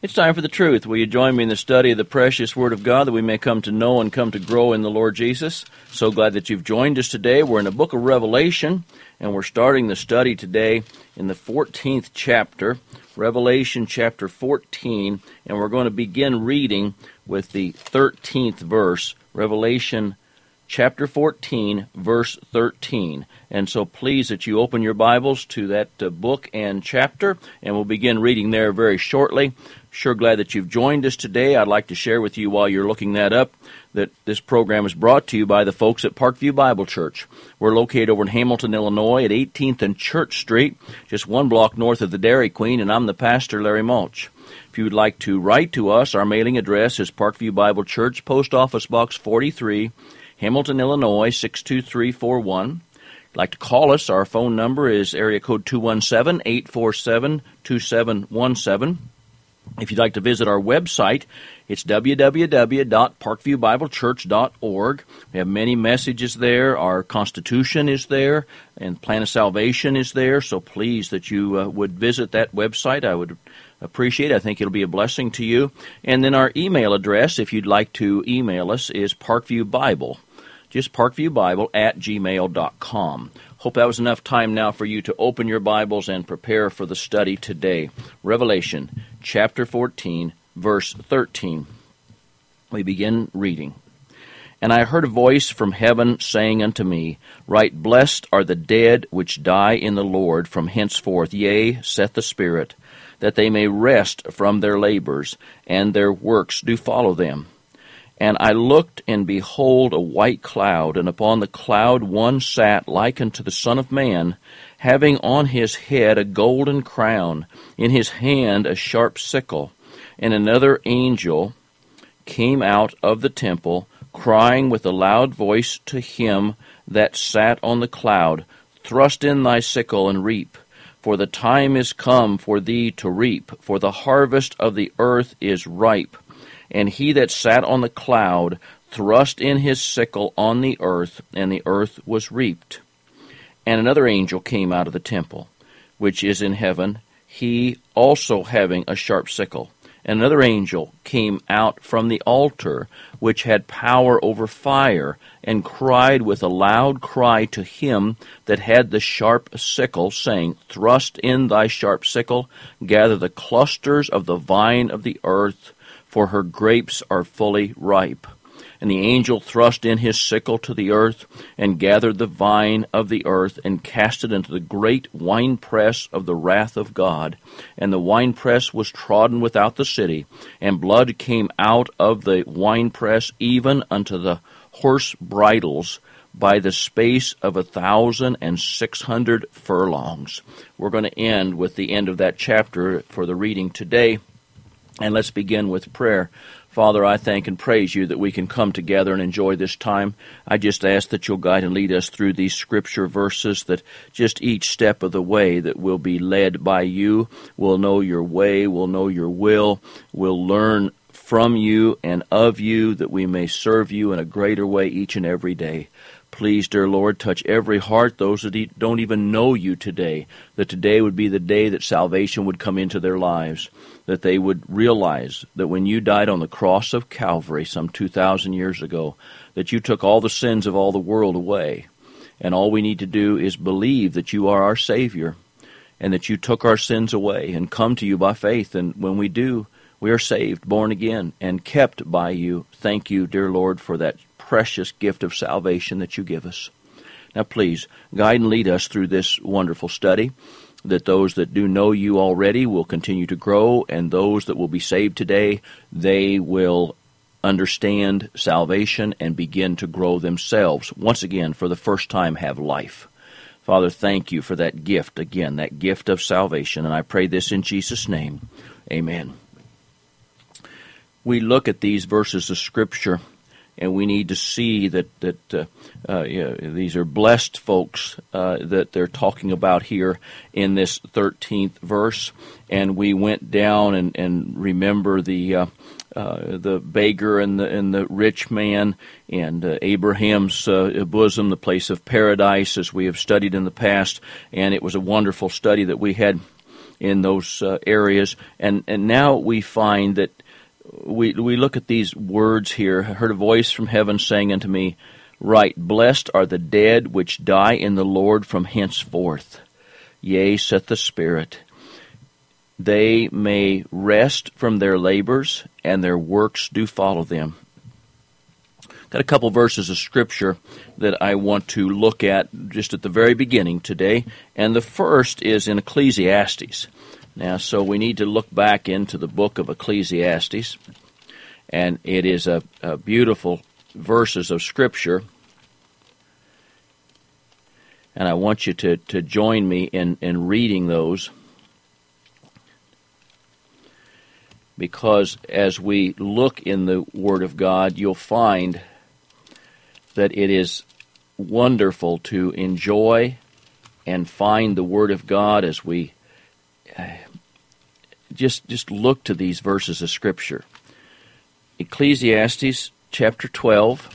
It's time for the truth. Will you join me in the study of the precious Word of God that we may come to know and come to grow in the Lord Jesus? So glad that you've joined us today. We're in the book of Revelation, and we're starting the study today in the 14th chapter, Revelation chapter 14, and we're going to begin reading with the 13th verse, Revelation chapter 14, verse 13. And so please that you open your Bibles to that book and chapter, and we'll begin reading there very shortly. Sure glad that you've joined us today. I'd like to share with you while you're looking that up that this program is brought to you by the folks at Parkview Bible Church. We're located over in Hamilton, Illinois at 18th and Church Street, just one block north of the Dairy Queen, and I'm the pastor, Larry Mulch. If you would like to write to us, our mailing address is Parkview Bible Church, Post Office Box 43, Hamilton, Illinois, 62341. If you'd like to call us, our phone number is area code 217-847-2717. If you'd like to visit our website, it's www.parkviewbiblechurch.org. We have many messages there. Our Constitution is there, and Plan of Salvation is there. So please that you would visit that website. I would appreciate it. I think it'll be a blessing to you. And then our email address, if you'd like to email us, is parkviewbible. Just parkviewbible@gmail.com. Hope that was enough time now for you to open your Bibles and prepare for the study today. Revelation chapter 14, verse 13. We begin reading. And I heard a voice from heaven saying unto me, Right blessed are the dead which die in the Lord from henceforth, yea, saith the Spirit, that they may rest from their labors, and their works do follow them. And I looked, and behold, a white cloud, and upon the cloud one sat like unto the Son of Man, having on his head a golden crown, in his hand a sharp sickle. And another angel came out of the temple, crying with a loud voice to him that sat on the cloud, Thrust in thy sickle and reap, for the time is come for thee to reap, for the harvest of the earth is ripe. And he that sat on the cloud thrust in his sickle on the earth, and the earth was reaped. And another angel came out of the temple, which is in heaven, he also having a sharp sickle. And another angel came out from the altar, which had power over fire, and cried with a loud cry to him that had the sharp sickle, saying, Thrust in thy sharp sickle, gather the clusters of the vine of the earth, for her grapes are fully ripe. And the angel thrust in his sickle to the earth, and gathered the vine of the earth, and cast it into the great winepress of the wrath of God. And the winepress was trodden without the city, and blood came out of the winepress even unto the horse bridles, by the space of 1,600 furlongs. We're going to end with the end of that chapter for the reading today. And let's begin with prayer. Father, I thank and praise you that we can come together and enjoy this time. I just ask that you'll guide and lead us through these scripture verses, that just each step of the way that we'll be led by you. We'll know your way, we'll know your will, we'll learn from you and of you, that we may serve you in a greater way each and every day. Please, dear Lord, touch every heart, those that don't even know you today, that today would be the day that salvation would come into their lives, that they would realize that when you died on the cross of Calvary some 2,000 years ago, that you took all the sins of all the world away, and all we need to do is believe that you are our Savior, and that you took our sins away, and come to you by faith, and when we do, we are saved, born again, and kept by you. Thank you, dear Lord, for that precious gift of salvation that you give us. Now please, guide and lead us through this wonderful study, that those that do know you already will continue to grow, and those that will be saved today, they will understand salvation and begin to grow themselves. Once again, for the first time, have life. Father, thank you for that gift, again, that gift of salvation, and I pray this in Jesus' name. Amen. We look at these verses of Scripture, and we need to see that these are blessed folks that they're talking about here in this 13th verse. And we went down and remember the beggar and the rich man, and Abraham's bosom, the place of paradise, as we have studied in the past. And it was a wonderful study that we had in those areas. And now we find that we look at these words here. I heard a voice from heaven saying unto me, Write, Blessed are the dead which die in the Lord from henceforth. Yea, saith the Spirit, they may rest from their labors, and their works do follow them. Got a couple verses of Scripture that I want to look at just at the very beginning today, and the first is in Ecclesiastes. Now, so we need to look back into the book of Ecclesiastes, and it is a beautiful verses of Scripture, and I want you to join me in reading those, because as we look in the Word of God, you'll find that it is wonderful to enjoy and find the Word of God as we just look to these verses of Scripture. Ecclesiastes chapter 12,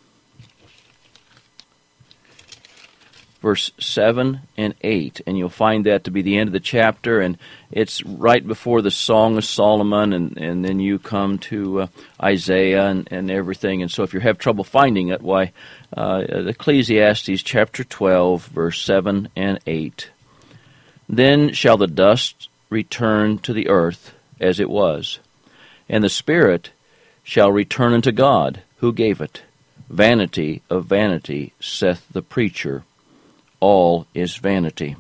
verse 7 and 8, and you'll find that to be the end of the chapter, and it's right before the Song of Solomon, and then you come to Isaiah and everything, and so if you have trouble finding it, why, Ecclesiastes chapter 12, verse 7 and 8. Then shall the dust return to the earth as it was, and the Spirit shall return unto God, who gave it. Vanity of vanity, saith the preacher. All is vanity.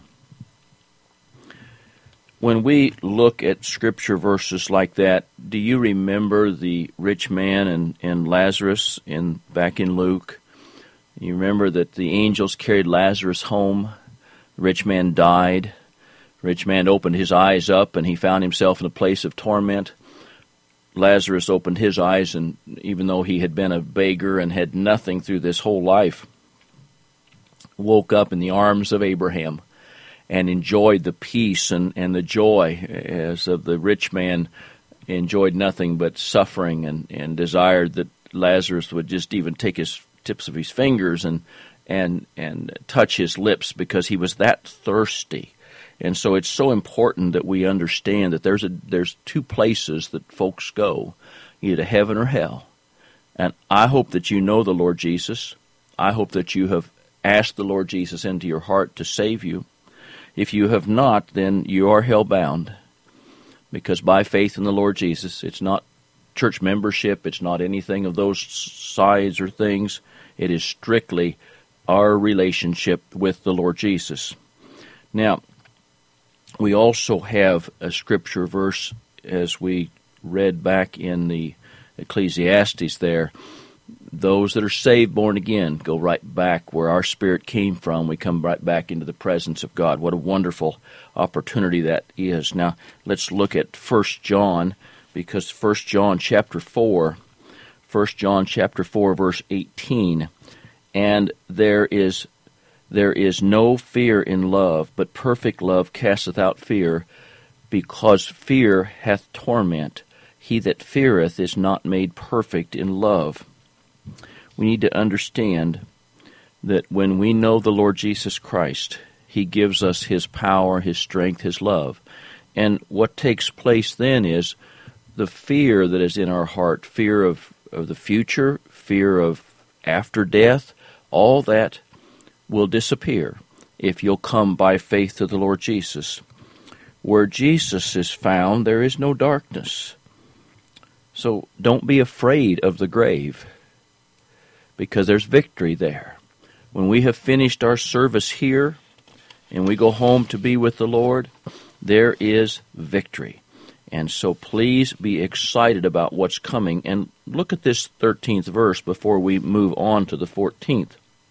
When we look at Scripture verses like that, do you remember the rich man and Lazarus back in Luke? You remember that the angels carried Lazarus home. The rich man died. The rich man opened his eyes up, and he found himself in a place of torment. Lazarus opened his eyes, and even though he had been a beggar and had nothing through this whole life, woke up in the arms of Abraham and enjoyed the peace and the joy as of the rich man enjoyed nothing but suffering and desired that Lazarus would just even take his tips of his fingers and touch his lips because he was that thirsty. And so it's so important that we understand that there's two places that folks go, either heaven or hell. And I hope that you know the Lord Jesus. I hope that you have asked the Lord Jesus into your heart to save you. If you have not, then you are hell-bound, because by faith in the Lord Jesus, it's not church membership, it's not anything of those sides or things. It is strictly our relationship with the Lord Jesus. Now, we also have a Scripture verse, as we read back in the Ecclesiastes there. Those that are saved, born again, go right back where our spirit came from. We come right back into the presence of God. What a wonderful opportunity that is. Now, let's look at 1 John, because 1 John chapter 4, verse 18, and there is no fear in love, but perfect love casteth out fear, because fear hath torment. He that feareth is not made perfect in love. We need to understand that when we know the Lord Jesus Christ, He gives us His power, His strength, His love. And what takes place then is the fear that is in our heart, fear of the future, fear of after death, all that will disappear if you'll come by faith to the Lord Jesus. Where Jesus is found, there is no darkness. So don't be afraid of the grave, because there's victory there. When we have finished our service here and we go home to be with the Lord, there is victory. And so please be excited about what's coming. And look at this 13th verse before we move on to the 14th.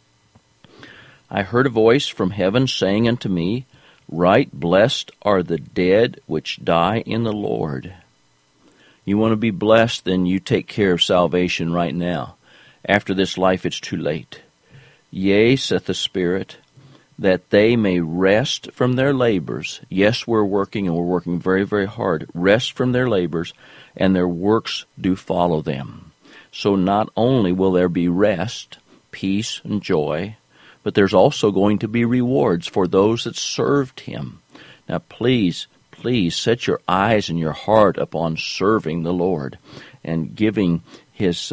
I heard a voice from heaven saying unto me, Right blessed are the dead which die in the Lord. You want to be blessed, then you take care of salvation right now. After this life it's too late. Yea, saith the Spirit, that they may rest from their labors. Yes, we're working, and we're working very, very hard. Rest from their labors, and their works do follow them. So not only will there be rest, peace, and joy, but there's also going to be rewards for those that served Him. Now please please set your eyes and your heart upon serving the Lord and giving His,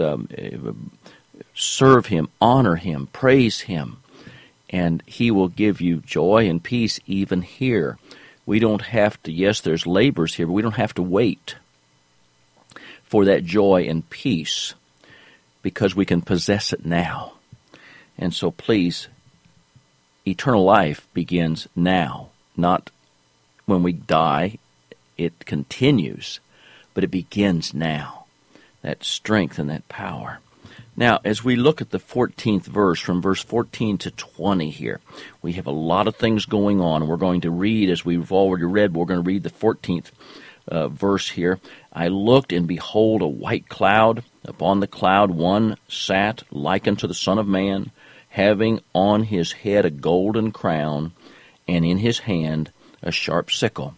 serve Him, honor Him, praise Him, and He will give you joy and peace even here. We don't have to, yes, there's labors here, but we don't have to wait for that joy and peace because we can possess it now. And so please, eternal life begins now, not when we die. It continues, but it begins now, that strength and that power. Now, as we look at the 14th verse, from verse 14 to 20 here, we have a lot of things going on. We're going to read, as we've already read, we're going to read the 14th verse here. I looked, and behold, a white cloud. Upon the cloud one sat, like unto the Son of Man, having on his head a golden crown, and in his hand a sharp sickle.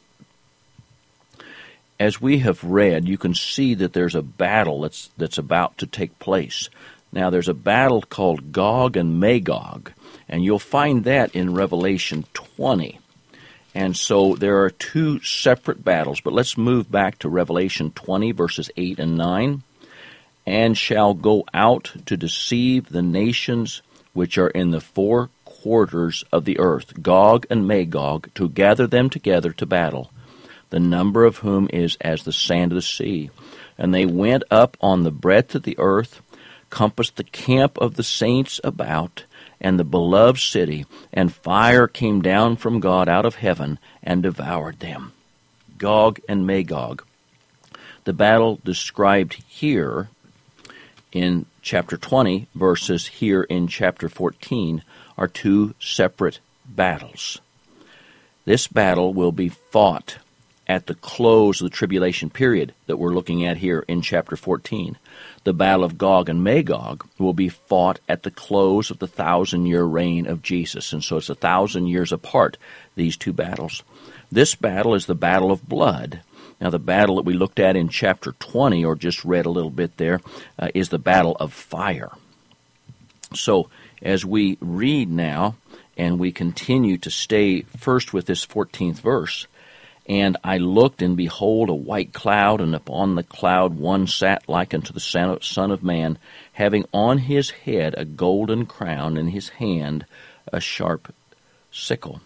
As we have read, you can see that there's a battle that's about to take place. Now, there's a battle called Gog and Magog, and you'll find that in Revelation 20. And so there are two separate battles, but let's move back to Revelation 20, verses 8 and 9. And shall go out to deceive the nations which are in the four quarters of the earth, Gog and Magog, to gather them together to battle, the number of whom is as the sand of the sea. And they went up on the breadth of the earth, compassed the camp of the saints about, and the beloved city, and fire came down from God out of heaven, and devoured them. Gog and Magog. The battle described here in chapter 20 versus here in chapter 14 are two separate battles. This battle will be fought at the close of the tribulation period that we're looking at here in chapter 14. The battle of Gog and Magog will be fought at the close of the 1,000-year reign of Jesus. And so it's 1,000 years apart, these two battles. This battle is the battle of blood. Now, the battle that we looked at in chapter 20, or just read a little bit there, is the battle of fire. So, as we read now, and we continue to stay first with this 14th verse, and I looked, and behold, a white cloud, and upon the cloud one sat like unto the Son of Man, having on his head a golden crown, and in his hand a sharp sickle.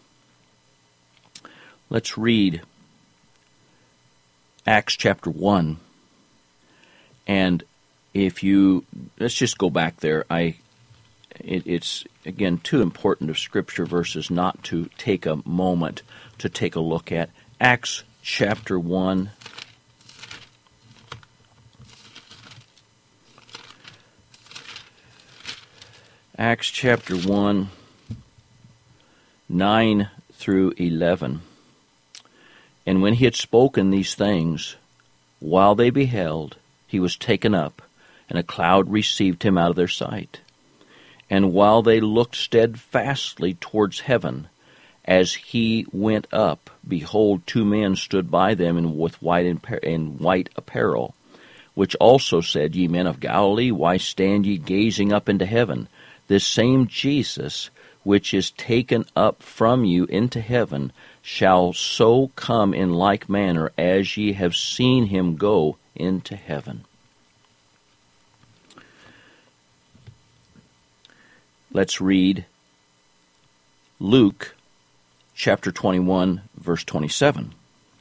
Let's read Acts chapter 1. And let's just go back there. It's, again, too important of Scripture verses not to take a moment to take a look at. Acts chapter 1. Acts chapter 1, 9 through 11. And when he had spoken these things, while they beheld, he was taken up, and a cloud received him out of their sight. And while they looked steadfastly towards heaven, as he went up, behold, two men stood by them in white apparel, which also said, Ye men of Galilee, why stand ye gazing up into heaven? This same Jesus, which is taken up from you into heaven, shall so come in like manner as ye have seen him go into heaven. Let's read Luke chapter 21, verse 27.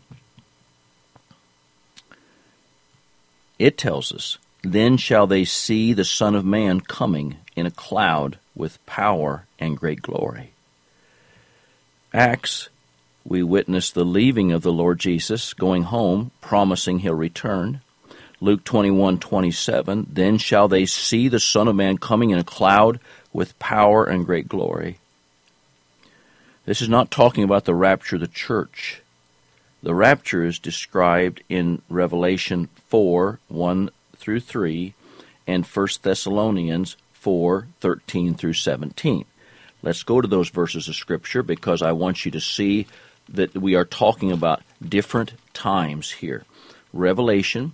It tells us, Then shall they see the Son of Man coming in a cloud with power and great glory. Acts, we witness the leaving of the Lord Jesus, going home, promising he'll return. Luke 21:27, Then shall they see the Son of Man coming in a cloud with power and great glory. This is not talking about the rapture of the church. The rapture is described in Revelation 4, 1 through 3, and 1 Thessalonians 4, 13 through 17. Let's go to those verses of Scripture because I want you to see that we are talking about different times here. Revelation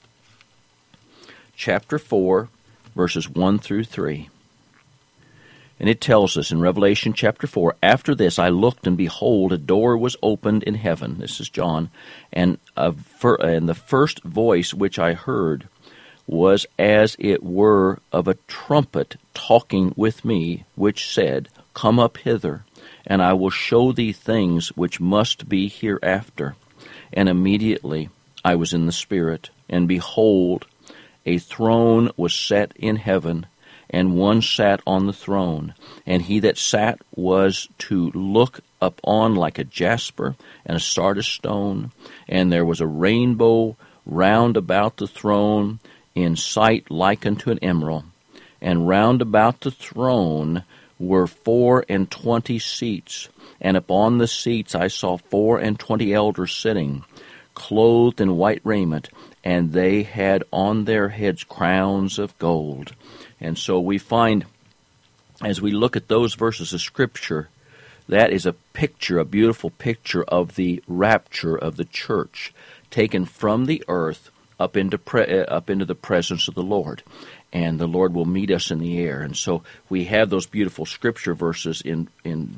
chapter 4, verses 1 through 3. And it tells us in Revelation chapter 4, "After this I looked, and behold, a door was opened in heaven." This is John. And the first voice which I heard was as it were of a trumpet talking with me, which said, "Come up hither, and I will show thee things which must be hereafter." And immediately I was in the Spirit, and behold, a throne was set in heaven, and one sat on the throne. And he that sat was to look upon like a jasper and a sardis stone. And there was a rainbow round about the throne, in sight like unto an emerald. And round about the throne were 24 seats. And upon the seats I saw 24 elders sitting, clothed in white raiment, and they had on their heads crowns of gold. And so we find, as we look at those verses of Scripture, that is a picture, a beautiful picture of the rapture of the church, taken from the earth up into the presence of the Lord. And the Lord will meet us in the air. And so we have those beautiful Scripture verses in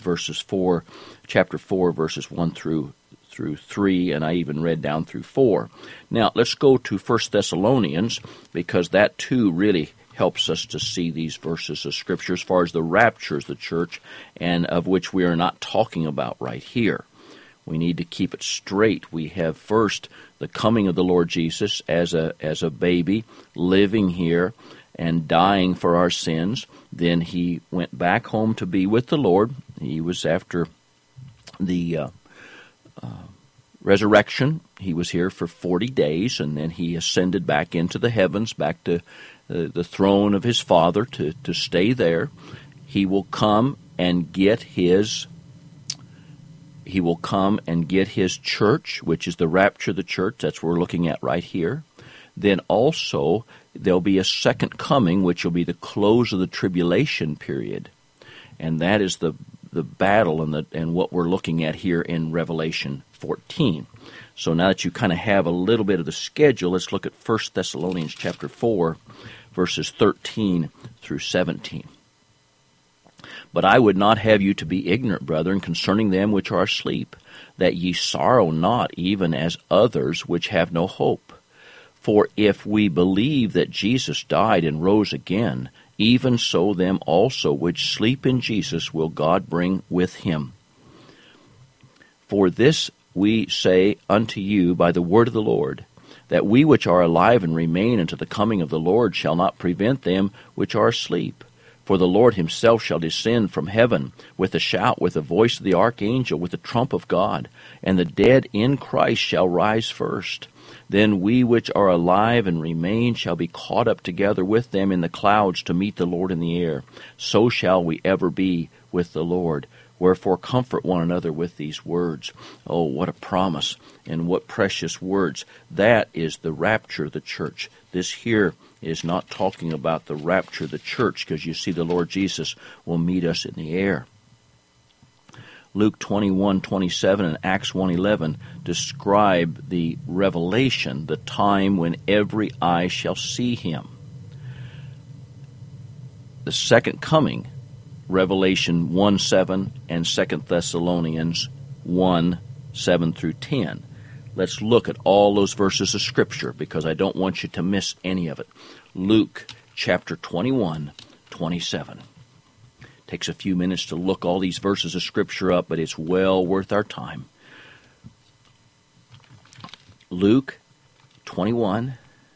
chapter 4, verses 1 through 3, and I even read down through 4. Now, let's go to 1 Thessalonians, because that too really helps us to see these verses of Scripture as far as the rapture of the church, and of which we are not talking about right here. We need to keep it straight. We have first the coming of the Lord Jesus as a baby, living here and dying for our sins. Then he went back home to be with the Lord. He was after the resurrection. He was here for 40 days, and then he ascended back into the heavens, back to the throne of his Father to stay there. He will come and get his church, which is the rapture of the church. That's what we're looking at right here. Then also there'll be a second coming, which will be the close of the tribulation period, and that is the battle and what we're looking at here in Revelation 14. So now that you kind of have a little bit of the schedule, let's look at 1 Thessalonians chapter 4, verses 13 through 17. "But I would not have you to be ignorant, brethren, concerning them which are asleep, that ye sorrow not, even as others which have no hope. For if we believe that Jesus died and rose again, even so them also which sleep in Jesus will God bring with him. For this we say unto you by the word of the Lord, that we which are alive and remain unto the coming of the Lord shall not prevent them which are asleep. For the Lord himself shall descend from heaven with a shout, with the voice of the archangel, with the trump of God, and the dead in Christ shall rise first. Then we which are alive and remain shall be caught up together with them in the clouds to meet the Lord in the air. So shall we ever be with the Lord. Wherefore comfort one another with these words." Oh, what a promise, and what precious words. That is the rapture of the church. This here is not talking about the rapture of the church, because you see the Lord Jesus will meet us in the air. Luke 21:27 and Acts 1:11 describe the revelation, the time when every eye shall see him. The second coming, Revelation 1:7 and 2 Thessalonians 1:7 through 10. Let's look at all those verses of Scripture, because I don't want you to miss any of it. Luke chapter 21:27. Takes a few minutes to look all these verses of Scripture up, but it's well worth our time. Luke 21.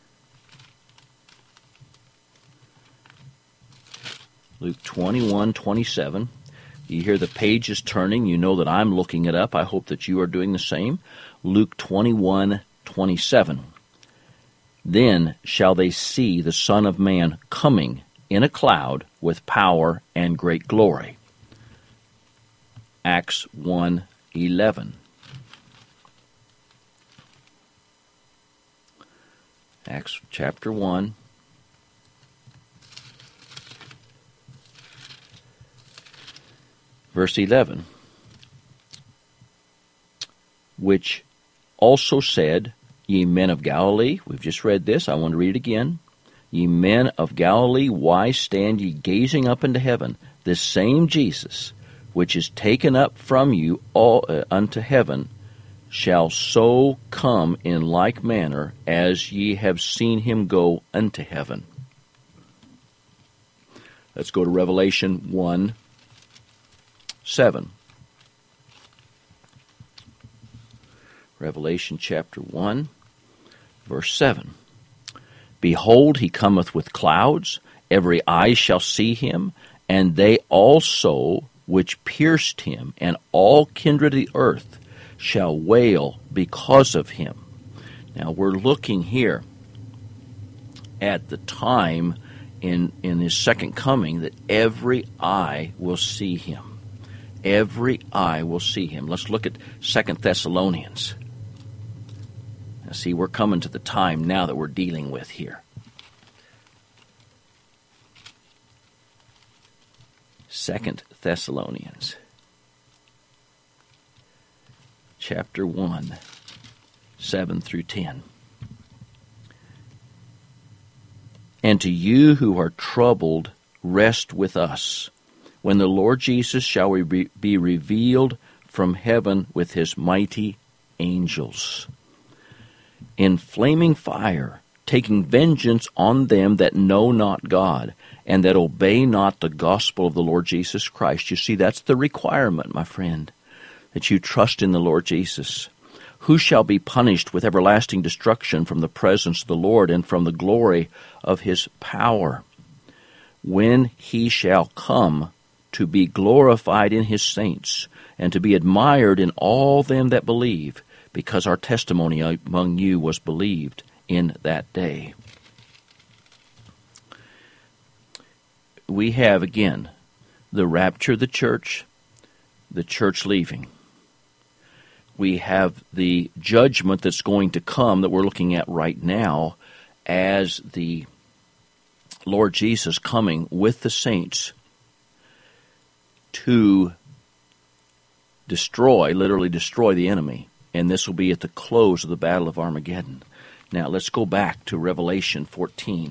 Luke 21:27. You hear the pages turning. You know that I'm looking it up. I hope that you are doing the same. Luke 21:27. Then shall they see the Son of Man coming in a cloud with power and great glory. Acts 1:11. Acts chapter 1. Verse 11. Which also said, Ye men of Galilee, we've just read this, I want to read it again. Ye men of Galilee, why stand ye gazing up into heaven? this same Jesus, which is taken up from you all unto heaven, shall so come in like manner as ye have seen him go unto heaven. Let's go to Revelation 1:7. Revelation chapter 1, verse 7. Behold, he cometh with clouds, every eye shall see him, and they also which pierced him, and all kindred of the earth shall wail because of him. Now we're looking here at the time in his second coming that every eye will see him. Every eye will see him. Let's look at 2 Thessalonians. Now see, we're coming to the time now that we're dealing with here. 2 Thessalonians chapter 1, 7 through 10. And to you who are troubled, rest with us, when the Lord Jesus shall be revealed from heaven with his mighty angels, in flaming fire, taking vengeance on them that know not God, and that obey not the gospel of the Lord Jesus Christ. You see, that's the requirement, my friend, that you trust in the Lord Jesus, who shall be punished with everlasting destruction from the presence of the Lord and from the glory of his power, when he shall come to be glorified in his saints, and to be admired in all them that believe, because our testimony among you was believed in that day. We have, again, the rapture of the church leaving. We have the judgment that's going to come that we're looking at right now as the Lord Jesus coming with the saints to literally destroy the enemy. And this will be at the close of the Battle of Armageddon. Now let's go back to Revelation 14.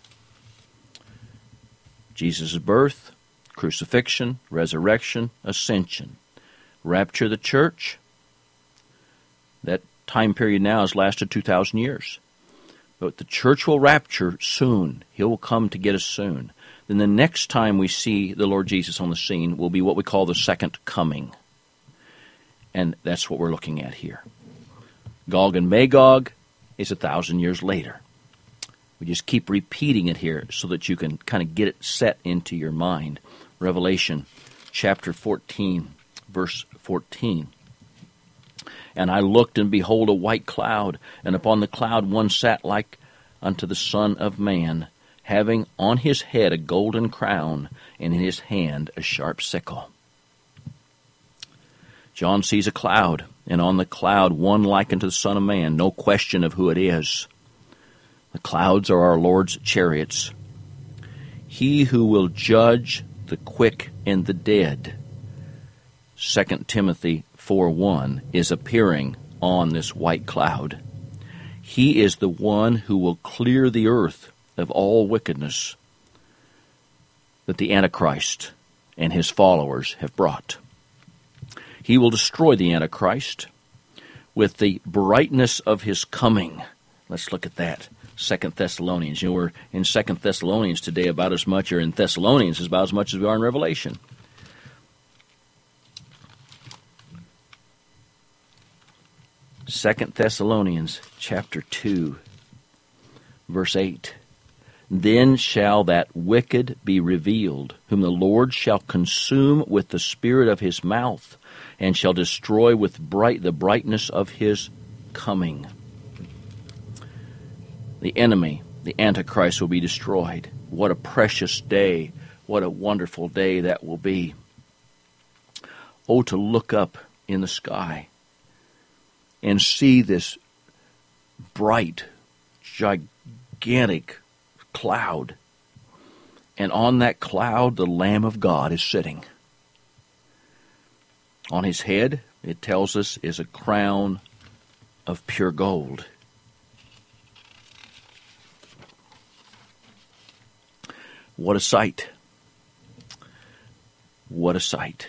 Jesus' birth, crucifixion, resurrection, ascension, rapture of the church. That time period now has lasted 2,000 years. But the church will rapture soon. He will come to get us soon. Then the next time we see the Lord Jesus on the scene will be what we call the second coming. And that's what we're looking at here. Gog and Magog is 1,000 years later. We just keep repeating it here so that you can kind of get it set into your mind. Revelation chapter 14, verse 14. And I looked, and behold, a white cloud, and upon the cloud one sat like unto the Son of Man, having on his head a golden crown, and in his hand a sharp sickle. John sees a cloud, and on the cloud one like unto the Son of Man, no question of who it is. The clouds are our Lord's chariots. He who will judge the quick and the dead, 2 Timothy 4:1, is appearing on this white cloud. He is the one who will clear the earth of all wickedness that the Antichrist and his followers have brought. He will destroy the Antichrist with the brightness of his coming. Let's look at that. 2 Thessalonians. We're in 2 Thessalonians today about as much, or in Thessalonians is about as much as we are in Revelation. 2 Thessalonians chapter 2, verse 8. Then shall that wicked be revealed, whom the Lord shall consume with the spirit of his mouth, and shall destroy with the brightness of his coming. The enemy, the Antichrist, will be destroyed. What a precious day. What a wonderful day that will be. Oh, to look up in the sky and see this bright, gigantic cloud. And on that cloud, the Lamb of God is sitting. On his head, it tells us, is a crown of pure gold. What a sight. What a sight.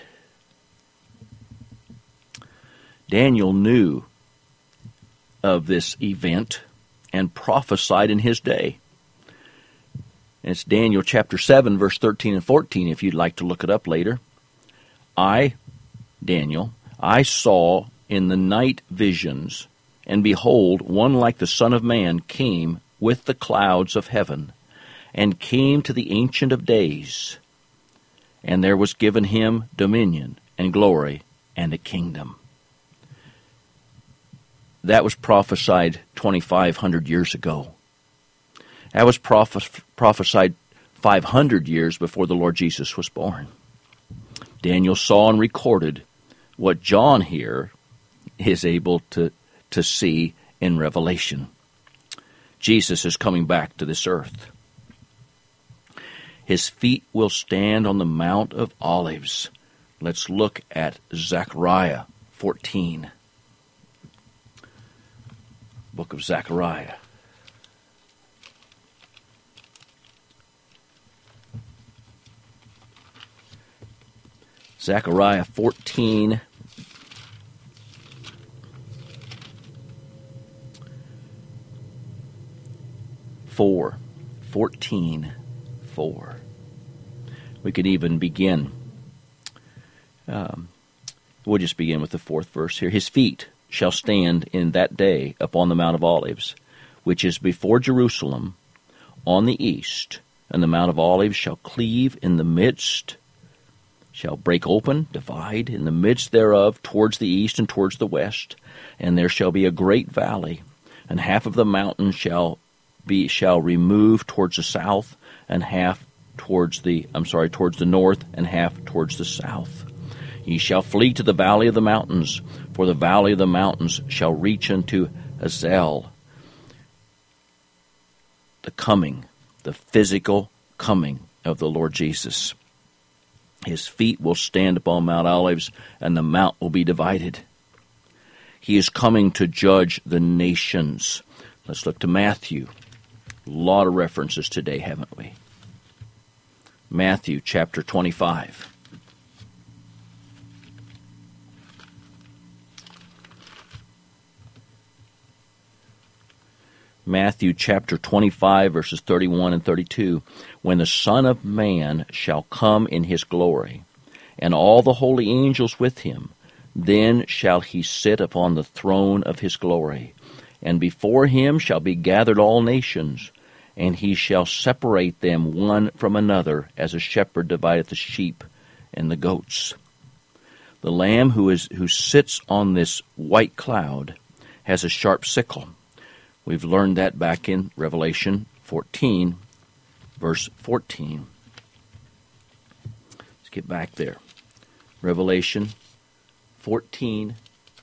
Daniel knew of this event and prophesied in his day. And it's Daniel chapter 7, verse 13 and 14, if you'd like to look it up later. I, Daniel, I saw in the night visions, and behold, one like the Son of Man came with the clouds of heaven, and came to the Ancient of Days. And there was given him dominion and glory and a kingdom. That was prophesied 2,500 years ago. That was prophesied 500 years before the Lord Jesus was born. Daniel saw and recorded what John here is able to see in Revelation. Jesus is coming back to this earth. His feet will stand on the Mount of Olives. Let's look at Zechariah 14. Book of Zechariah. Zechariah 14. Four. 14:4. We could even begin. We'll just begin with the fourth verse here. His feet shall stand in that day upon the Mount of Olives, which is before Jerusalem, on the east, and the Mount of Olives shall cleave in the midst, shall break open, divide in the midst thereof, towards the east and towards the west, and there shall be a great valley, and half of the mountain shall remove towards the south, and half towards the north, and half towards the south. Ye shall flee to the valley of the mountains, for the valley of the mountains shall reach unto Azel. The physical coming of the Lord Jesus. His feet will stand upon Mount Olives, and the mount will be divided. He is coming to judge the nations. Let's look to Matthew. A lot of references today, haven't we? Matthew chapter 25. Matthew chapter 25, verses 31 and 32. When the Son of Man shall come in his glory, and all the holy angels with him, then shall he sit upon the throne of his glory. And before him shall be gathered all nations, and he shall separate them one from another, as a shepherd divideth the sheep and the goats. The Lamb who sits on this white cloud has a sharp sickle. We've learned that back in Revelation 14, verse 14. Let's get back there. Revelation 14.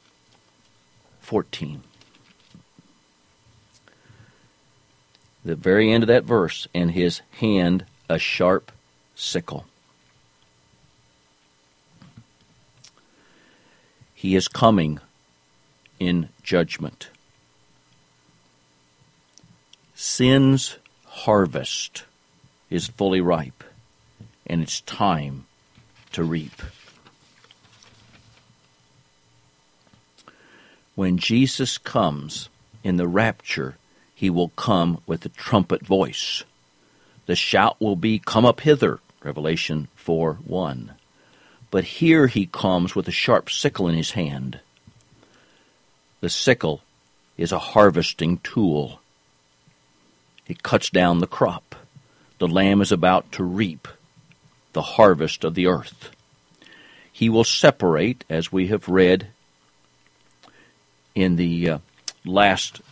The very end of that verse, and his hand a sharp sickle. He is coming in judgment. Sin's harvest is fully ripe, and it's time to reap. When Jesus comes in the rapture, he will come with a trumpet voice. The shout will be, "Come up hither," Revelation 4:1. But here he comes with a sharp sickle in his hand. The sickle is a harvesting tool. It cuts down the crop. The Lamb is about to reap the harvest of the earth. He will separate, as we have read in the last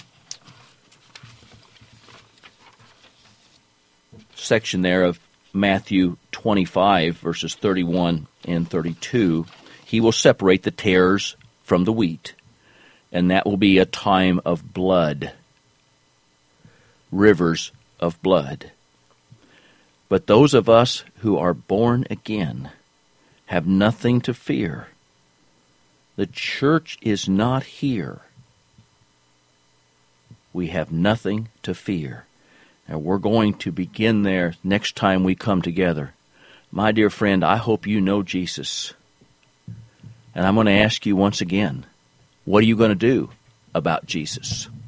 section there of Matthew 25, verses 31 and 32, he will separate the tares from the wheat, and that will be a time of blood. Rivers of blood. But those of us who are born again have nothing to fear. The church is not here. We have nothing to fear. And we're going to begin there next time we come together. My dear friend, I hope you know Jesus. And I'm going to ask you once again, what are you going to do about Jesus?